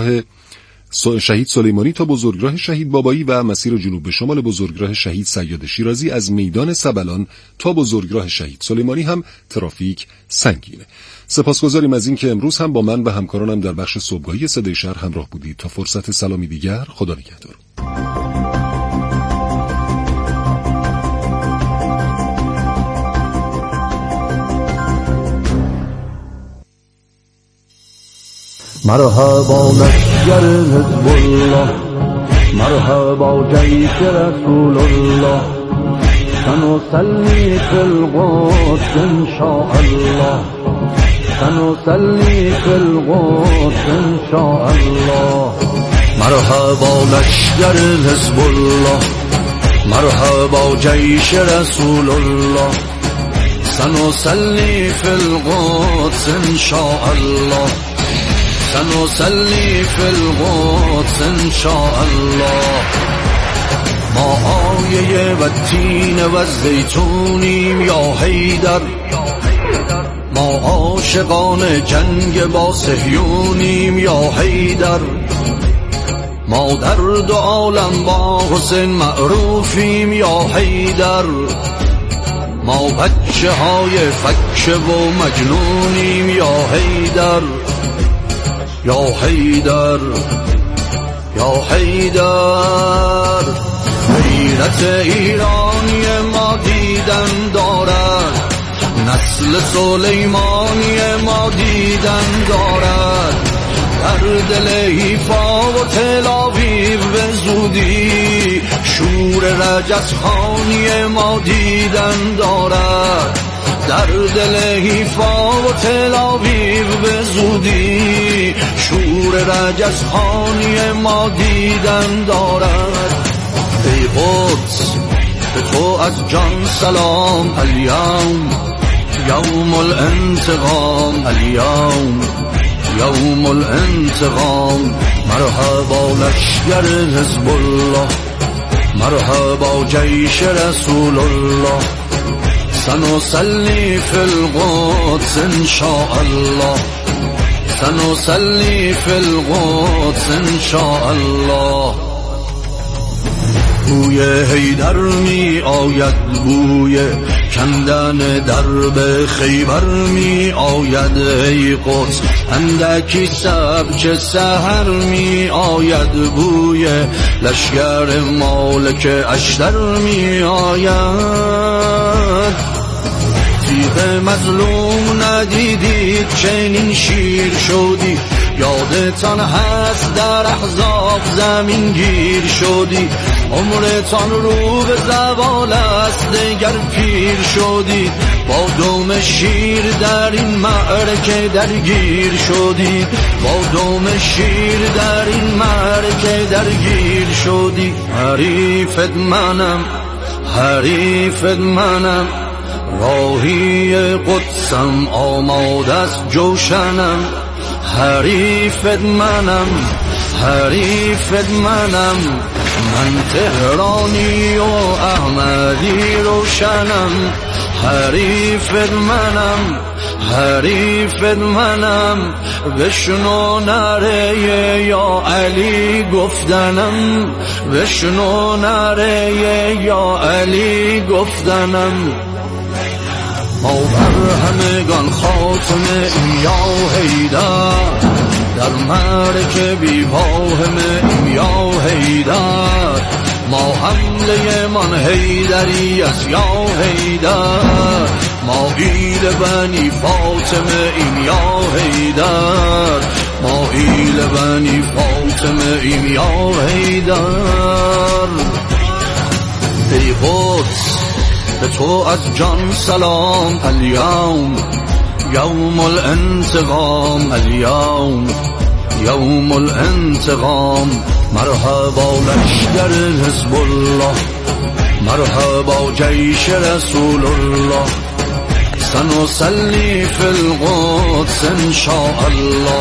بزرگراه شهید سلیمانی تا بزرگراه شهید بابایی و مسیر جنوب به شمال بزرگراه شهید صیاد شیرازی از میدان سبلان تا بزرگراه شهید سلیمانی هم ترافیک سنگینه. سپاسگزاریم از این که امروز هم با من و همکارانم در بخش صبحگاهی صدای شهر همراه بودید. تا فرصت سلامی دیگر، خدا نگهدار. مرحبا لشکر حزب الله، مرحبا جیش رسول الله، سنصلي في القدس ان شاء الله، سنصلي في القدس ان شاء الله. مرحبا لشکر حزب الله، مرحبا جیش رسول الله، سنصلي في القدس ان شاء الله، سنصلي في القدس ان شاء الله. ما آیه و تین و زیتونیم یا حیدر، ما عاشقان جنگ با صهیونیم یا حیدر، ما در دو عالم با حسین معروفیم یا حیدر، ما بچه های فکه و مجنونیم یا حیدر، یا حیدر، یا حیدر. غیرت ایرانی ما دیدن دارد، نسل سلیمانی ما دیدن دارد، در دل حیفا و تل‌آویو به زودی شور رجزخانی ما دیدن دارد، در دل حیفا و تل‌آویو به زودی شور رجزخانی ما دیدن دارد. ای قدس به تو از جان سلام، الیوم یوم الانتقام، الیوم یوم الانتقام. مرحبا لشکر حزب الله، مرحبا جیش رسول الله، سنصلي في القدس ان شاء الله، سنصلي في القدس ان شاء الله. بوی حیدر می آید، بوی کندن درب خیبر می آید، ای قدس اندکی سبک سحر می آید، بوی لشکر مالک اشتر می آید. تیغ مظلوم ندیدید چنین شیر شدی، یادتان هست در احزاب زمین گیر شدی، عمرتان رو به زوال است دگر پیر شدید، با دم شیر در این معرکه درگیر شدید، با دم شیر در این معرکه درگیر شدید. حریفت منم، حریفت منم، راهی قدسم آماده است جوشنم، حریفت منم، حریفت منم، من تهرانی و احمدی روشنم، حریفت منم، حریفت منم، بشنو نره یا علی گفتنم، بشنو نره یا علی گفتنم. ما بر همگان خاتمه یا حیدر، در معرکه بی واهمه یا حیدر، ما حمله من حیدری است یا حیدر، ما ایل بنی فاطمه ایم یا حیدر، ما ایل بنی فاطمه ایم یا حیدر. ای قدس به تو از جان سلام، الیوم یوم الانتقام، الیوم یوم الانتقام. مرحبا لشکر حزب الله، مرحبا جیش رسول الله، سنصلي في القدس ان شاء الله،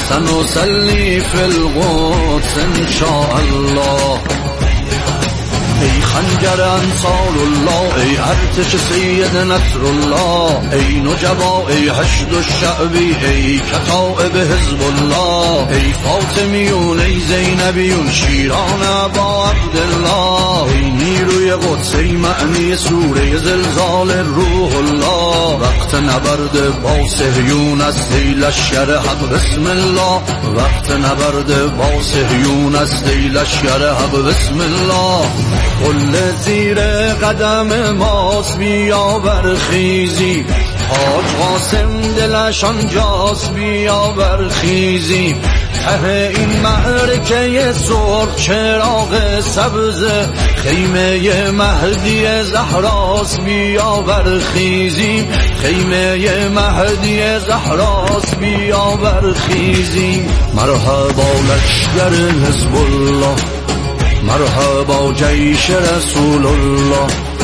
سنصلي في القدس ان شاء الله. ای خنجر انصار الله، ای ارتش سید نصر الله، ای نجبا، ای حشد الشعبی، ای کتائب حزب الله، ای فاطمیون، ای زینبیون، شیران ابا عبدالله، ای نیروی قدس، ای معنی سوره زلزال روح الله. وقت نبرد با صهیون است ای لشکر حق بسم الله، وقت نبرد با صهیون است ای لشکر حق بسم الله. قله زیر قدم ماست بیا برخیزی، حاج قاسم دلش آنجاست بیا برخیزی. ته این معرکه سرخ چراغ سبز، خیمه مهدی زهراست بیا برخیزیم، خیمه مهدی زهراست بیا برخیزیم. مرحبا لشکر حزب الله، مرحبا جیش رسول الله،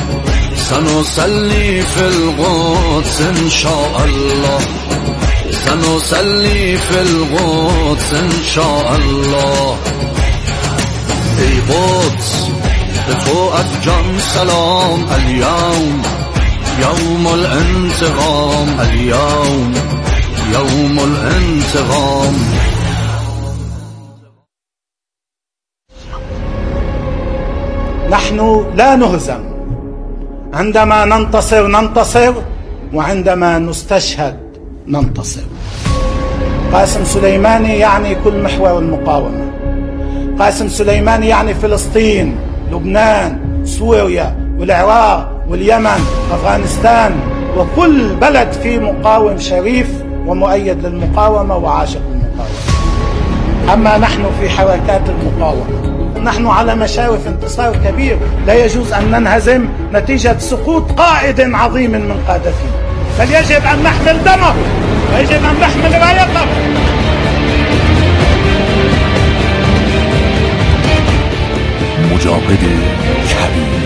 سنصلي في القدس إن شاء الله، سنصلي في القدس إن شاء الله. ای قدس به تو از جان سلام، اليوم يوم الانتقام، اليوم يوم الانتقام. نحن لا نهزم، عندما ننتصر ننتصر، وعندما نستشهد ننتصر. قاسم سليماني يعني كل محور المقاومة، قاسم سليماني يعني فلسطين، لبنان، سوريا والعراق واليمن، أفغانستان، وكل بلد فيه مقاوم شريف ومؤيد للمقاومة وعاشق للمقاومة. أما نحن في حركات المقاومة نحن على مشارف انتصار كبير، لا يجوز أن ننهزم نتيجة سقوط قائد عظيم من قادتنا، بل يجب أن نحمل دمه ويجب أن نحمل رايته. مجاهد کبیر.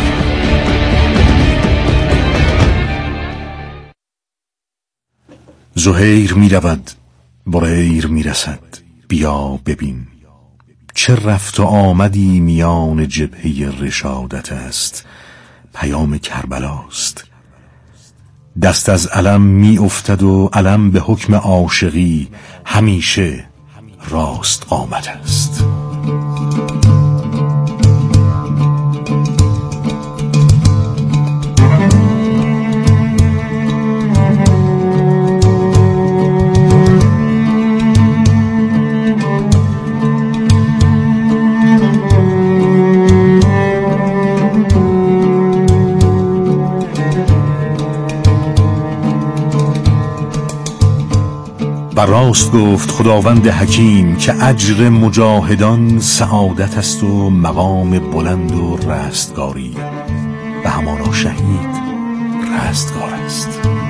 زهیر می رود، بریر می رسد، بیا ببین چه رفت و آمدی میان جبهه رشادت است. پیام کربلاست، دست از علم می افتد و علم به حکم عاشقی همیشه راست آمد است. و راست گفت خداوند حکیم که اجر مجاهدان سعادت است و مقام بلند و رستگاری، و همانا شهید رستگار است.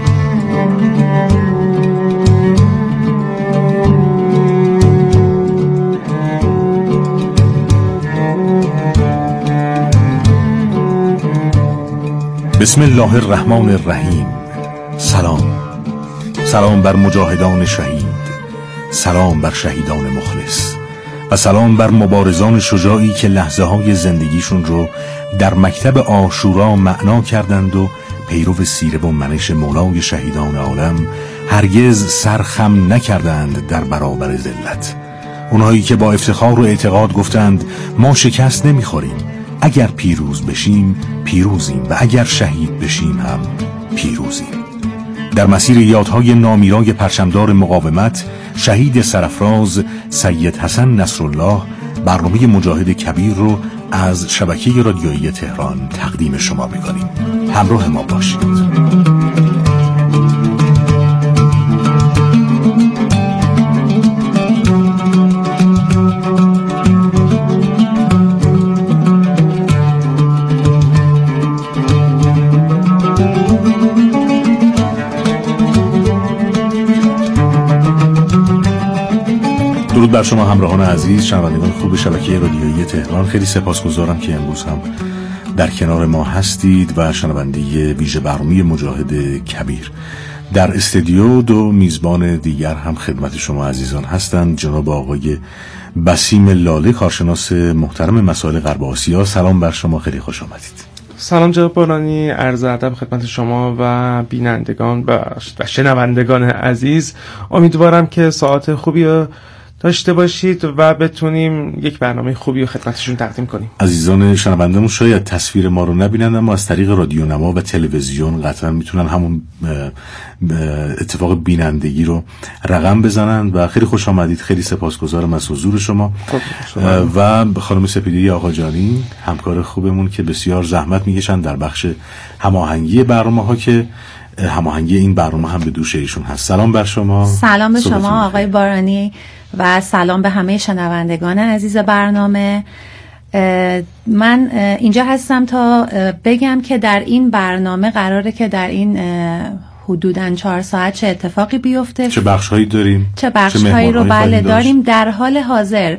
بسم الله الرحمن الرحیم. سلام بر مجاهدان شهید، سلام بر شهیدان مخلص، و سلام بر مبارزان شجاعی که لحظه های زندگیشون رو در مکتب عاشورا معنا کردند و پیرو سیره و منش مولای شهیدان عالم هرگز سرخم نکردند در برابر ذلت. اونهایی که با افتخار و اعتقاد گفتند ما شکست نمیخوریم، اگر پیروز بشیم پیروزیم و اگر شهید بشیم هم پیروزیم. در مسیر یادهای نامیرای پرچمدار مقاومت شهید سرافراز سید حسن نصرالله برنامه مجاهد کبیر رو از شبکه رادیویی تهران تقدیم شما می‌کنیم. همراه ما باشید. درود بر شما همراهان عزیز، شنوندگان خوب شبکه رادیویی تهران. خیلی سپاسگزارم که امروز هم در کنار ما هستید و شنونده ویژه برنامه مجاهد کبیر. در استودیو دو میزبان دیگر هم خدمت شما عزیزان هستند. جناب آقای بسیم لاله، کارشناس محترم مسائل غرب آسیا. سلام بر شما، خیلی خوش آمدید. سلام جناب بارانی، عرض ادب خدمت شما و بینندگان و شنوندگان عزیز. امیدوارم که ساعت خوبی رو داشته باشید و بتونیم یک برنامه خوبی رو خدمتشون تقدیم کنیم. عزیزان شنوندمون شاید تصویر ما رو نبینند، اما از طریق رادیو نما و تلویزیون قطعا میتونن همون اتفاق بینندگی رو رقم بزنن و خیلی خوش آمدید. خیلی سپاسگزارم از حضور شما و خانم سپیدی آقاجانی، همکار خوبمون که بسیار زحمت میکشن در بخش هماهنگی برنامه‌ها که هماهنگی این برنامه هم به دوش ایشون هست. سلام بر شما. سلام به شما آقای بارانی و سلام به همه شنوندگان عزیز برنامه. من اینجا هستم تا بگم که در این برنامه قراره که در این حدوداً 4 ساعت چه اتفاقی بیفته، چه بخش‌هایی داریم، چه بخش‌هایی رو بله داریم. در حال حاضر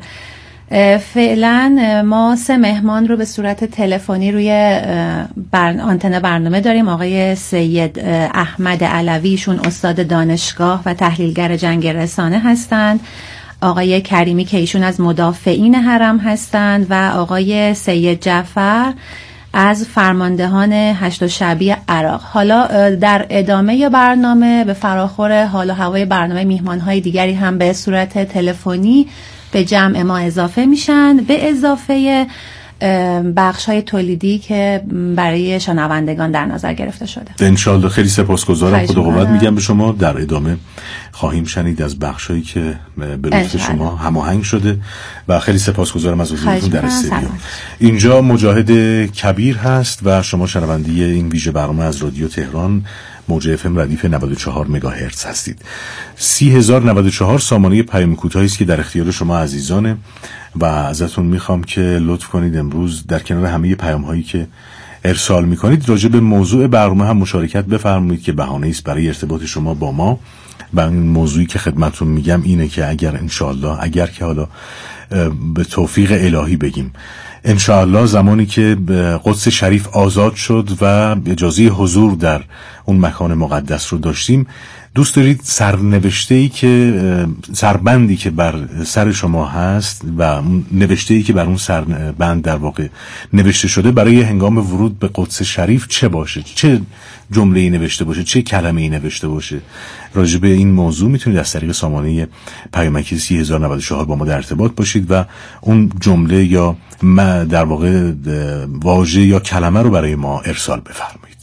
فعلا ما 3 مهمان رو به صورت تلفنی روی آنتن برنامه داریم. آقای سید احمد علویشون استاد دانشگاه و تحلیلگر جنگ رسانه هستند، آقای کریمی که ایشون از مدافعین حرم هستند و آقای سید جعفر از فرماندهان هشت شعبی عراق. حالا در ادامه برنامه به فراخور حال و هوای برنامه میهمان‌های دیگری هم به صورت تلفنی به جمع ما اضافه میشن، به اضافه بخش‌های تولیدی که برای شنوندگان در نظر گرفته شده. انشالله. خیلی سپاسگزارم. خدا قوت میگم به شما. در ادامه خواهیم شنید از بخشایی که به لطف شما هماهنگ شده و خیلی سپاسگزارم از حضورتون در استودیو. اینجا مجاهد کبیر هست و شما شنونده این ویژه برنامه از رادیو تهران موج اف ام ردیف 94 مگاهرتز هستید. 30094 سامانه پیام کوتاهی است که در اختیار شما عزیزانه و ازتون میخوام که لطف کنید امروز در کنار همه پیام هایی که ارسال میکنید راجع به موضوع برنامه هم مشارکت بفرمایید که بهانه است برای ارتباط شما با ما. و این موضوعی که خدمتتون میگم اینه که اگر انشالله، اگر که حالا به توفیق الهی بگیم انشاءالله زمانی که قدس شریف آزاد شد و اجازه حضور در اون مکان مقدس رو داشتیم، دوست دارید سرنوشته‌ای که سربندی که بر سر شما هست و نوشته‌ای که بر اون سربند در واقع نوشته شده برای هنگام ورود به قدس شریف چه باشه، چه جمله‌ای نوشته باشه، چه کلمه‌ای نوشته باشه. راجع به این موضوع میتونید از طریق سامانه پیامکی 30094 با ما در ارتباط باشید و اون جمله یا در واقع واژه یا کلمه رو برای ما ارسال بفرمایید.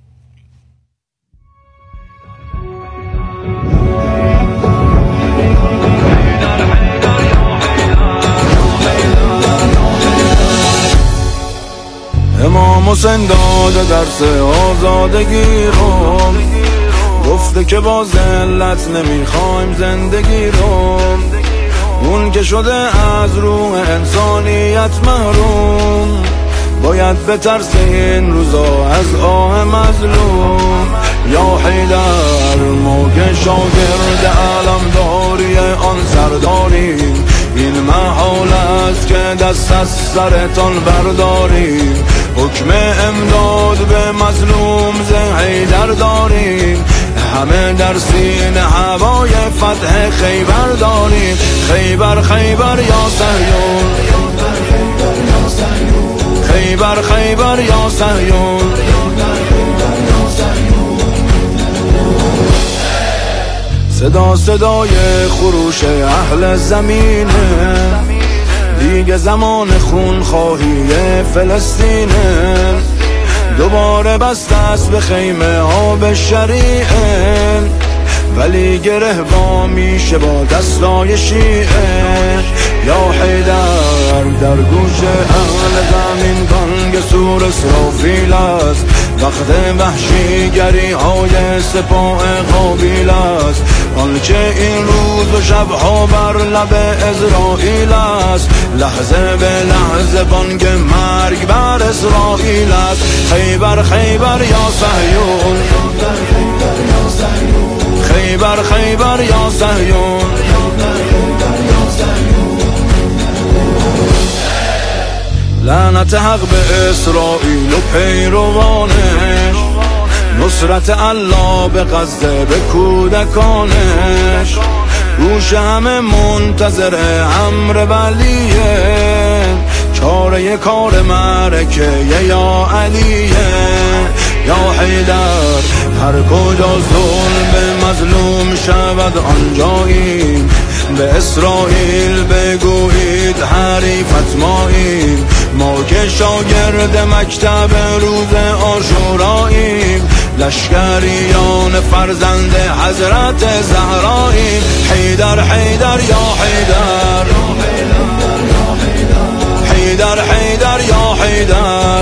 امام حسین داده درس آزادگی رو، گفته که با ذلت نمیخوایم زندگی رو، اون که شده از روح انسانیت محروم باید بترسه این روزا از آه مظلوم. یا حیدر ما که شاگرد علمداری آن سرداریم، این محال است که دست از سرتان برداریم. حکم امداد به مظلوم ز حیدر داریم، همه در سینه هوای فتح خیبر داریم. خیبر خیبر یا صهیون، خیبر خیبر یا صهیون. صدا صدای خروش اهل زمینه، دیگه زمان خون خواهی فلسطینه. دوباره بست است به خیمه آب شریعه، ولی گره با میشه با دستای شیعه. یا حیدر در گوش اهل زمین کنگ سور اسرافیل است، وقت وحشیگری های سپاه قابیل است. آنچه این روز و شبها بر لب اسرائیل است، لحظه به لحظه بانگ مرگ بر اسرائیل است. خیبر خیبر یا صهیون، خیبر خیبر یا صهیون. لعنت حق به اسرائیل و پیروانش، نصرت الله به قصد به کودکانش، گوش همه منتظر امر ولیه، چاره کار معرکه یا علیه یا حیدر. هر کجا ظلم مظلوم شود آنجاییم، به اسرائیل بگویید حریفت ماییم، ما که شاگرد مکتب روز عاشوراییم، لشکریان فرزند حضرت زهراییم. حیدر حیدر یا حیدر، حیدر حیدر یا حیدر.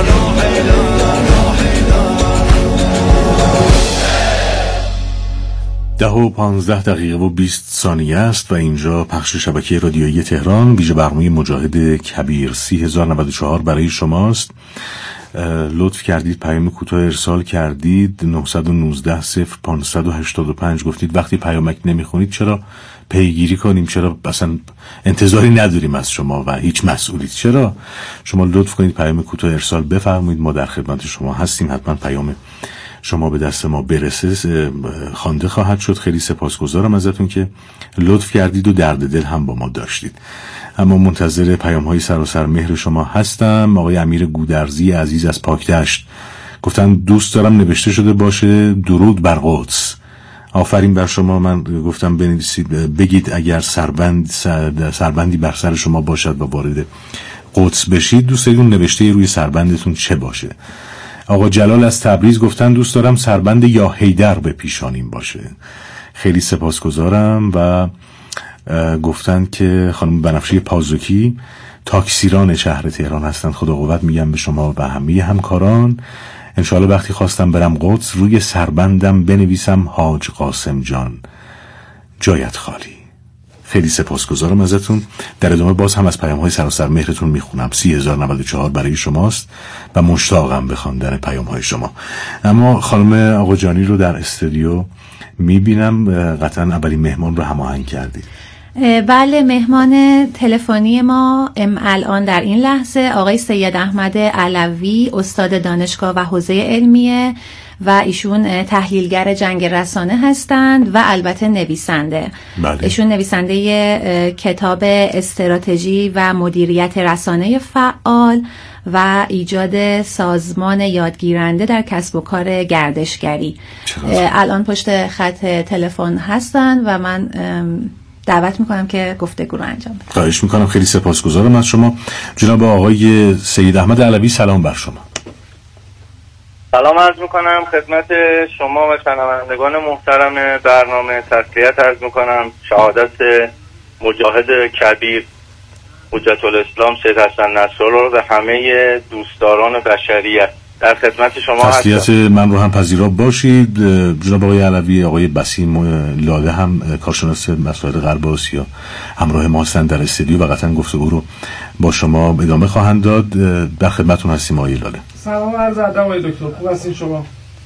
10:15 و 20 ثانیه است و اینجا پخش شبکه رادیویی تهران، ویژه برنامه مجاهد کبیر 30094 برای شماست. لطف کردید پیام کوتاه ارسال کردید 919 0585 گفتید وقتی پیامک نمیخونید چرا پیگیری کنیم، چرا اصلا انتظاری نداریم از شما و هیچ مسئولیت. چرا شما لطف کنید پیام کوتاه ارسال بفرمایید، ما در خدمت شما هستیم. حتما پیام شما به دست ما برسه خوانده خواهد شد. خیلی سپاسگزارم ازتون که لطف کردید و درد دل هم با ما داشتید. اما منتظر پیام‌های سراسر مهر شما هستم. آقای امیر گودرزی عزیز از پاکدشت گفتن دوست دارم نوشته شده باشه درود بر قدس. آفرین بر شما. من گفتم بنویسید، بگید اگر سربندی بر سر شما باشد و وارد قدس بشید دوست دارید نوشته روی سربندتون چه باشه. آقا جلال از تبریز گفتن دوست دارم سربند یا حیدر به پیشانیم باشه. خیلی سپاسگزارم. و گفتن که خانم بنفشه پازوکی تاکسیران شهر تهران هستند. خدا قوت میگم به شما و همه همکاران. انشاءالله وقتی خواستم برم قدس روی سربندم بنویسم حاج قاسم جان جایت خالی. خیلی سپاسگزارم ازتون. در ادامه باز هم از پیام‌های سراسر مهرتون میخونم. 30094 برای شماست و مشتاقم به خواندن پیام‌های شما. اما خانم آقا جانی رو در استودیو میبینم، قطعا اولین مهمان رو هماهنگ کردید. بله، مهمان تلفنی ما الان در این لحظه آقای سید احمد علوی، استاد دانشگاه و حوزه علمیه و ایشون تحلیلگر جنگ رسانه هستند و البته نویسنده. بله. ایشون نویسنده کتاب استراتژی و مدیریت رسانه فعال و ایجاد سازمان یادگیرنده در کسب و کار گردشگری. الان پشت خط تلفن هستن و من دعوت میکنم که گفتگو رو انجام بدم. خواهش میکنم. خیلی سپاسگزارم از شما. جناب آقای سید احمد علوی سلام بر شما. سلام عرض میکنم خدمت شما و شنوندگان محترم برنامه. تسلیت عرض میکنم. شهادت مجاهد کبیر حجت الاسلام سید حسن نصرالله و همه دوستداران بشریت در خدمت شما هستم. تسلیت من رو هم پذیرا باشید. جناب آقای علوی، آقای بسیم لاله هم کارشناس مسائل غرب آسیا همراه ما هستند در استودیو و قطعا گفتگو رو با شما ادامه خواهند داد. در خدمتتون هستیم آقای لاله. سلام عرض ادب آقای دکتر، خوب هستین شما؟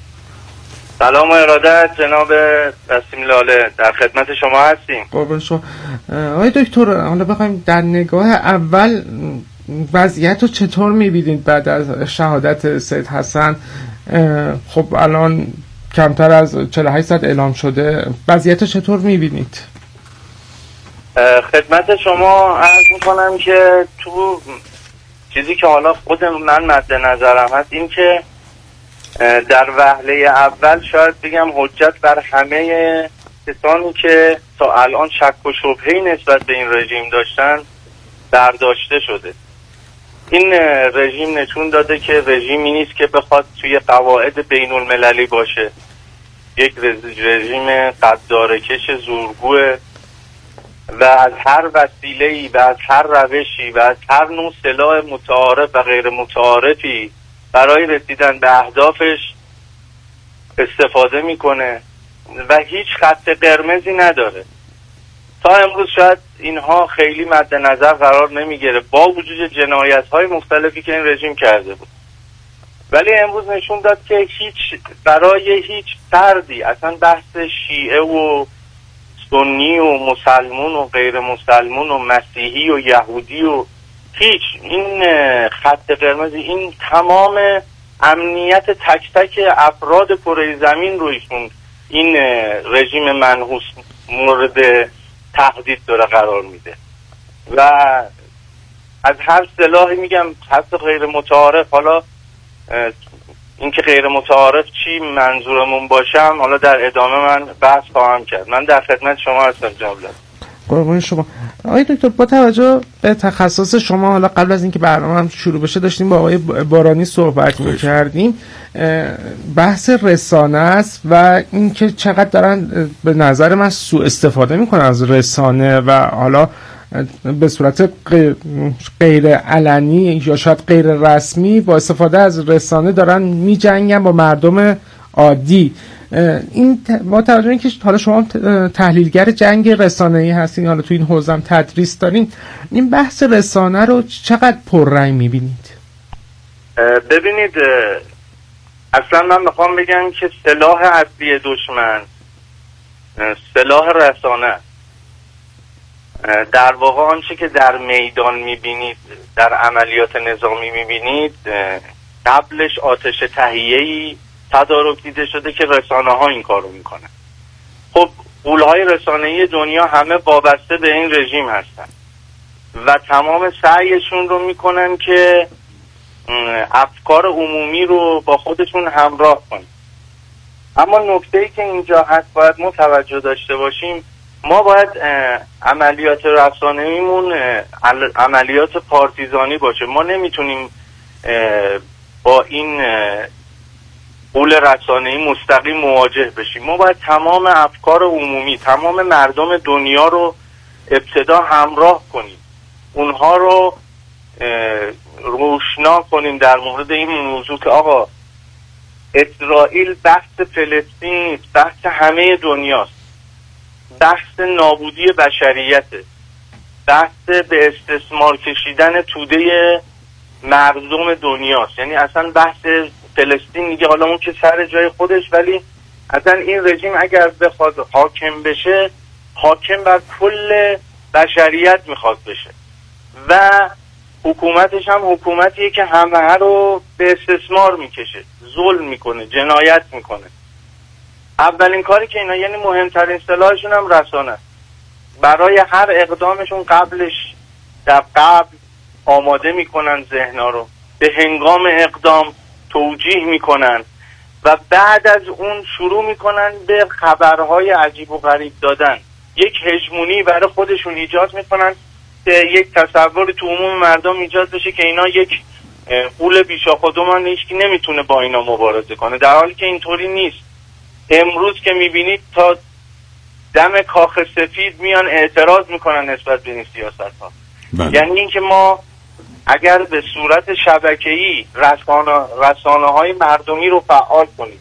سلام و ارادت جناب بسیم لاله، در خدمت شما هستیم. قربان شما. آقای دکتر، حالا بخوایم در نگاه اول وضعیت رو چطور می‌بینید بعد از شهادت سید حسن؟ خب الان کمتر از 48 ساعت اعلام شده، وضعیت رو چطور می‌بینید؟ خدمت شما عرض می‌کنم که تو چیزی که حالا خود من مد نظرم هست این که در وهله اول شاید بگم حجت بر همه کسانی که تا الان شک و شبهه‌ای نسبت به این رژیم داشتن برداشته شده. این رژیم نشون داده که رژیمی نیست که بخواد توی قواعد بین المللی باشه. یک رژیم قدارکش زورگوه و از هر وسیله‌ای و از هر روشی و از هر نوع سلاح متعارف و غیر متعارفی برای رسیدن به اهدافش استفاده میکنه و هیچ خط قرمزی نداره. تا امروز شاید اینها خیلی مد نظر قرار نمیگیره با وجود جنایت‌های مختلفی که این رژیم کرده بود، ولی امروز نشون داد که برای هیچ فردی، اصلا بحث شیعه و سنی و مسلمون و غیر مسلمون و مسیحی و یهودی و هیچ این خط قرمزی، این تمام امنیت تک تک افراد کره زمین رو این رژیم منحوس مورد تهدید داره قرار میده و از هر سلاحی میگم حتی غیر متعارف، حالا اینکه غیر متعارف چی منظورمون باشم حالا در ادامه من بحث خواهم کرد. من در خدمت شما هستم جناب. قربان شما. آقای دکتر، با توجه به تخصص شما، حالا قبل از اینکه برنامه هم شروع بشه داشتیم با آقای بارانی صحبت می‌کردیم، بحث رسانه است و اینکه چقدر دارن به نظر من سوء استفاده میکنن از رسانه و حالا به صورت غیر علنی یا شاید غیر رسمی با استفاده از رسانه دارن میجنگن با مردم عادی. این با توجه اینکه حالا شما تحلیلگر جنگ رسانه‌ای هستین، حالا تو این حوزه هم تدریس دارین، این بحث رسانه رو چقدر پررنگ میبینید؟ ببینید، اصلا من میخوام بگم که سلاح اصلی دشمن سلاح رسانه. در واقع آنچه که در میدان میبینید، در عملیات نظامی میبینید، قبلش آتش تهیه‌ای تدارک دیده شده که رسانه ها این کارو میکنن. خب غول‌های رسانه‌ای دنیا همه وابسته به این رژیم هستن و تمام سعیشون رو میکنن که افکار عمومی رو با خودشون همراه کنن. اما نکته‌ای که اینجا هست باید متوجه داشته باشیم، ما باید عملیات رسانه‌ایمون عملیات پارتیزانی باشه. ما نمیتونیم با این غول رسانه‌ای مستقیم مواجه بشیم. ما باید تمام افکار عمومی، تمام مردم دنیا رو ابتدا همراه کنیم، اونها رو روشنا کنیم در مورد این موضوع که آقا اسرائیل بحث فلسطین، بحث همه دنیاست، بحث نابودی بشریته، بحث به استثمار کشیدن توده مردم دنیاست. یعنی اصلا بحث فلسطین دیگه حالا اون که سر جای خودش، ولی اصلا این رژیم اگر بخواد حاکم بشه، حاکم بر کل بشریت میخواد بشه و حکومتش هم حکومتیه که همه رو به استثمار میکشه، ظلم میکنه، جنایت میکنه. اولین کاری که اینا، یعنی مهمترین سلاحشون هم رسانه. برای هر اقدامشون قبلش در قبل آماده میکنن ذهن‌ها رو، به هنگام اقدام توجیه میکنن و بعد از اون شروع میکنن به خبرهای عجیب و غریب دادن. یک هژمونی برای خودشون ایجاد میکنن که یک تصور تو عموم مردم ایجاد بشه که اینا یک غول بیشاخودمان، هیچکی نمیتونه با اینا مبارزه کنه، در حالی که اینطوری نیست. امروز که میبینید تا دم کاخ سفید میان اعتراض میکنن نسبت به این سیاست ها. یعنی اینکه ما اگر به صورت شبکه‌ای رسانه های مردمی رو فعال کنیم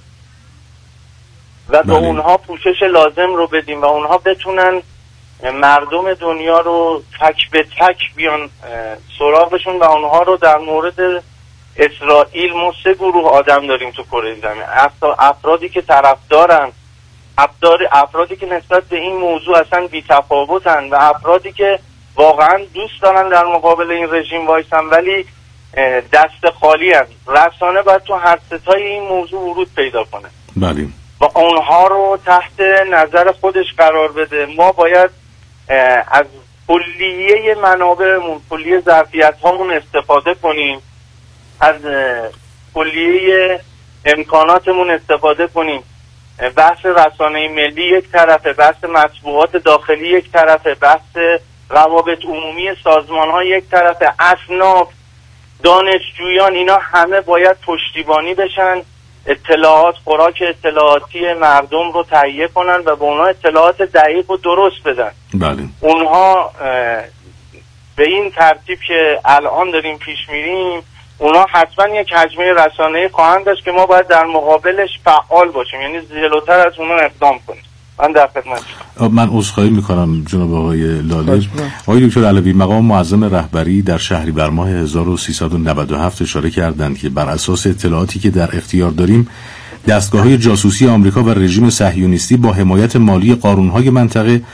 و به اونها پوشش لازم رو بدیم و اونها بتونن مردم دنیا رو تک به تک بیان سراغشون و اونها رو در مورد اسرائیل، ما 3 گروه آدم داریم تو کره زمین، افرادی که طرفدارن، افرادی که نسبت به این موضوع اصلا بی‌تفاوتن و افرادی که واقعا دوست دارن در مقابل این رژیم وایسن ولی دست خالی هست. رسانه باید تو هر ستای این موضوع ورود پیدا کنه بله و اونها رو تحت نظر خودش قرار بده. ما باید از کلیه منابعمون، کلیه ظرفیت هامون استفاده کنیم، از کلیه امکاناتمون استفاده کنیم. بحث رسانه ملی یک طرفه، بحث مطبوعات داخلی یک طرفه، بحث روابط عمومی سازمان ها یک طرفه، اصناف، دانشجویان، اینا همه باید پشتیبانی بشن، اطلاعات، خوراک اطلاعاتی مردم رو تهیه کنن و به اونها اطلاعات دقیق و درست بدن. بله. اونها به این ترتیب که الان داریم پیش میریم، اونها حتما یک حجمه رسانه‌ای خواهند داشت که ما باید در مقابلش فعال باشیم، یعنی جلوتر از اونها اقدام کنیم. من در خدمت شما. من عذرخواهی میکنم جناب آقای لاله. آقای دکتر علوی، مقام معظم رهبری در شهریور ماه 1397 اشاره کردند که بر اساس اطلاعاتی که در اختیار داریم، دستگاه‌های جاسوسی آمریکا و رژیم صهیونیستی با حمایت مالی قارون‌های منطقه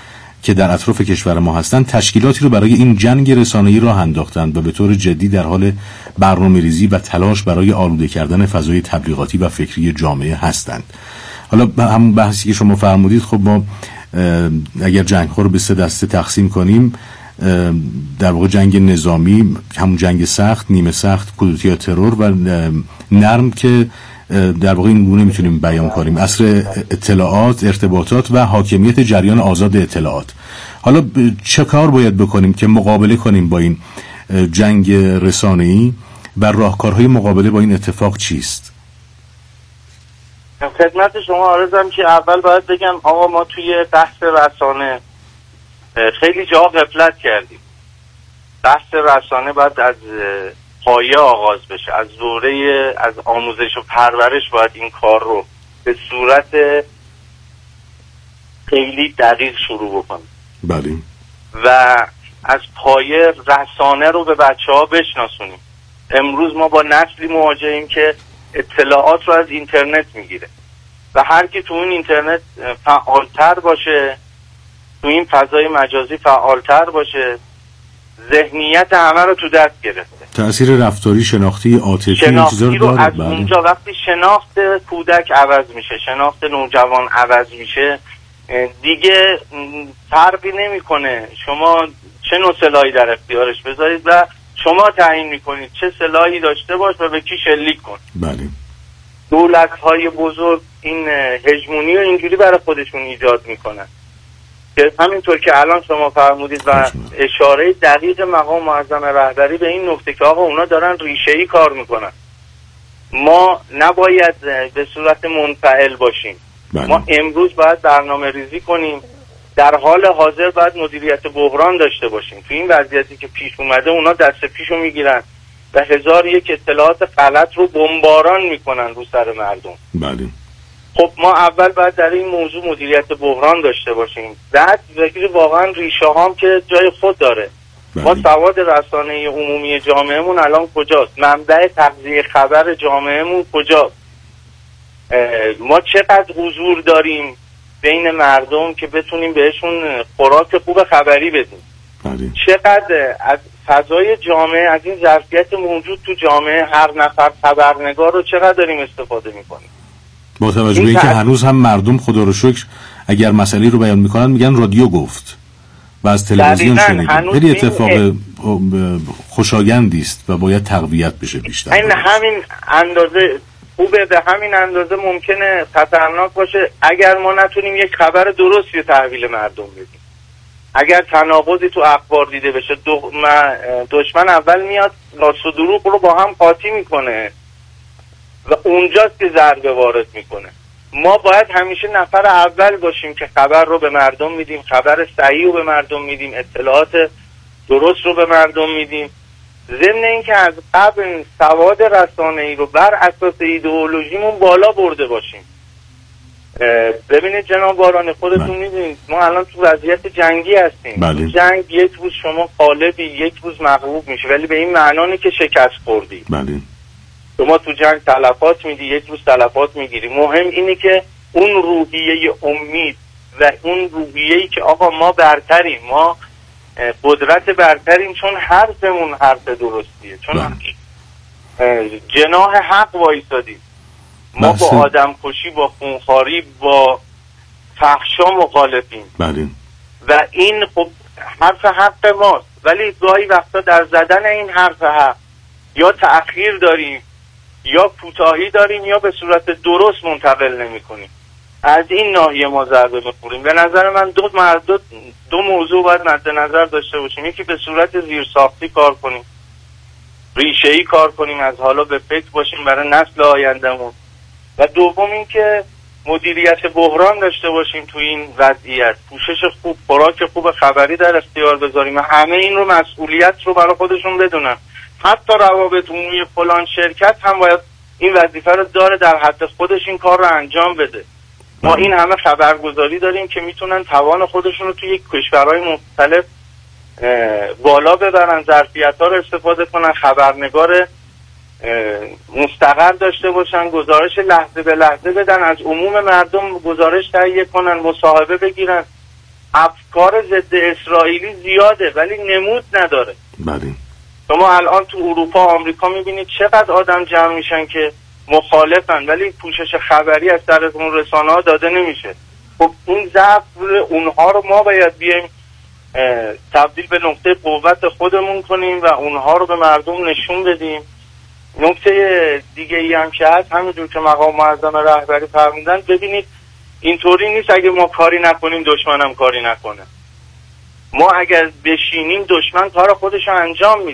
که در اطراف کشور ما هستند تشکیلاتی رو برای این جنگ رسانه‌ای راه انداختند و به طور جدی در حال برنامه‌ریزی و تلاش برای آلوده کردن فضای تبلیغاتی و فکری جامعه هستند. حالا همون بحثی که شما فرمودید، خب ما اگر جنگ‌ها رو به 3 دسته تقسیم کنیم، در واقع جنگ نظامی، همون جنگ سخت، نیمه سخت، کودتا یا ترور، و نرم که در واقع این گونه میتونیم بیان کنیم عصر اطلاعات، ارتباطات و حاکمیت جریان آزاد اطلاعات. حالا چه کار باید بکنیم که مقابله کنیم با این جنگ رسانه‌ای و راهکارهای مقابله با این اتفاق چیست؟ خدمت شما عرضم که اول باید بگم آقا ما توی بحث رسانه خیلی جا غفلت کردیم. بحث رسانه باید از پایه آغاز بشه، از دوره از آموزش و پرورش باید این کار رو به صورت خیلی دقیق شروع بکنیم. بله. و از پایه رسانه رو به بچه‌ها بشناسونیم. امروز ما با نسلی مواجهیم که اطلاعات رو از اینترنت میگیره و هر کی تو این اینترنت فعالتر باشه، تو این فضای مجازی فعالتر باشه، ذهنیت همه رو تو دست گرفته. تأثیر رفتاری، شناختی، عاطفی رو از اونجا وقتی شناخت کودک عوض میشه، شناخت نوجوان عوض میشه، دیگه فرقی نمیکنه شما چه نوع سلاحی در اختیارش بذارید و شما تعیین میکنید چه سلاحی داشته باش و به کی شلیک کن. بله. دولت‌های بزرگ این هژمونی رو اینجوری برای خودشون ایجاد میکنن که همینطور که الان شما فرمودید و اشاره دقیق مقام معظم رهبری به این نکته که آقا اونا دارن ریشه‌ای کار میکنن. ما نباید به صورت منفعل باشیم. بله. ما امروز باید برنامه ریزی کنیم، در حال حاضر باید مدیریت بحران داشته باشیم. تو این وضعیتی که پیش اومده اونا دست پیشو میگیرن و 1001 اطلاعات غلط رو بمباران میکنن رو سر مردم. بله. خب ما اول باید در این موضوع مدیریت بحران داشته باشیم. بعد ذکر واقعا ریشه هام که جای خود داره. بله. ما سواد رسانه عمومی جامعهمون الان کجاست؟ منبع تغذیه خبر جامعهمون کجاست؟ ما چقدر حضور داریم بین مردم که بتونیم بهشون خوراک خوب خبری بدیم؟ بله. چقدر از فضای جامعه، از این ظرفیت موجود تو جامعه، هر نفر خبرنگار رو چقدر داریم استفاده میکنیم؟ با توجه به اینکه هنوز هم مردم خدا رو شکر اگر مسئله رو بیان میکنن میگن رادیو گفت و از تلویزیون شنیدیم. خیلی اتفاق خوشایندی است و باید تقویت بشه بیشتر. این همین اندازه خوبه، به همین اندازه ممکنه خطرناک باشه اگر ما نتونیم یک خبر درستی تحویل مردم بدیم. اگر تناقضی تو اخبار دیده بشه، دشمن اول میاد راست و دروغ رو با هم قاطی میکنه و اونجاست که ضربه وارد میکنه. ما باید همیشه نفر اول باشیم که خبر رو به مردم میدیم، خبر صحیح رو به مردم میدیم، اطلاعات درست رو به مردم میدیم، ضمن اینکه از قبل سواد رسانه‌ای رو بر اساس ایدئولوژیمون بالا برده باشیم. ببینید جناب بارانی، خودتون میدونید ما الان تو وضعیت جنگی هستیم. بله. جنگ یک روز شما غالبی، یک روز مغلوب میشه، ولی به این معنا نیست که شکست خوردی. بله. شما تو جنگ تلفات میدی، یک روز تلفات میگیری. مهم اینه که اون روحیه امید و اون روحیه‌ای که آقا ما برتریم، ما قدرت برتریم، چون حرفمون حرف درستیه، چون جناح حق وایسادیم. ما با آدم کشی، با خونخواری، با فحشا مخالفیم. بله. و این خب حرف حق ماست، ولی گاهی وقتا در زدن این حرف حق یا تأخیر داریم یا کوتاهی داریم یا به صورت درست منتقل نمی کنیم. از این ناحیه ما ضربه می‌خوریم. به نظر من دو موضوع باید مد نظر داشته باشیم. یکی به صورت زیرساختی کار کنیم، ریشه‌ای کار کنیم، از حالا به فکر باشیم برای نسل آیندهمون، و دوم این که مدیریت بحران داشته باشیم تو این وضعیت، پوشش خوب، خوراک خوب خبری در اختیار بذاریم و همه این رو مسئولیت رو برای خودشون بدونن. حتی روابط عمومی فلان شرکت هم باید این وظیفه رو داره در حد خودش این کار رو انجام بده. ما این همه خبرگزاری داریم که میتونن توان خودشون رو توی کشورهای مختلف بالا ببرن، ظرفیت‌ها رو استفاده کنن، خبرنگار مستقر داشته باشن، گزارش لحظه به لحظه بدن، از عموم مردم گزارش تهیه کنن، مصاحبه بگیرن. افکار ضد اسرائیلی زیاده ولی نمود نداره. بله. شما الان تو اروپا آمریکا میبینید چقدر آدم جمع میشن که مخالفن ولی پوشش خبری از طرف اون رسانه ها داده نمیشه. خب این ضعف اونها رو ما باید بیایم تبدیل به نقطه قوت خودمون کنیم و اونها رو به مردم نشون بدیم. نکته دیگه ای هم که هست همینجور که مقام معظم رهبری فرمودن، ببینید اینطوری نیست اگه ما کاری نکنیم دشمنم کاری نکنه. ما اگر بشینیم دشمن کار خودش رو انجام میده.